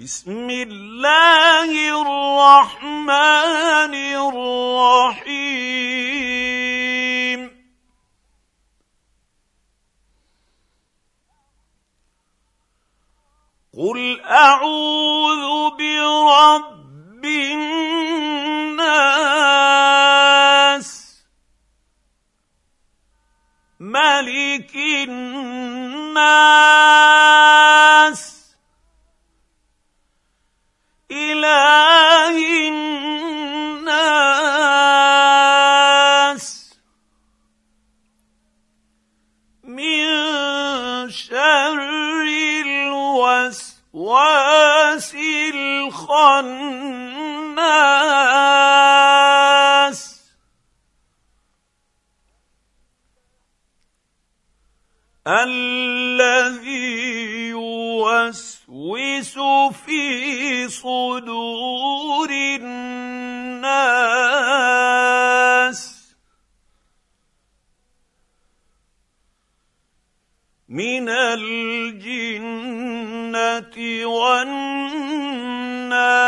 بسم الله الرحمن الرحيم قل أعوذ برب الناس ملك الناس إله الناس من شر الوسواس الخناس الذي يوسوس في صدور الناس من الجنة والناس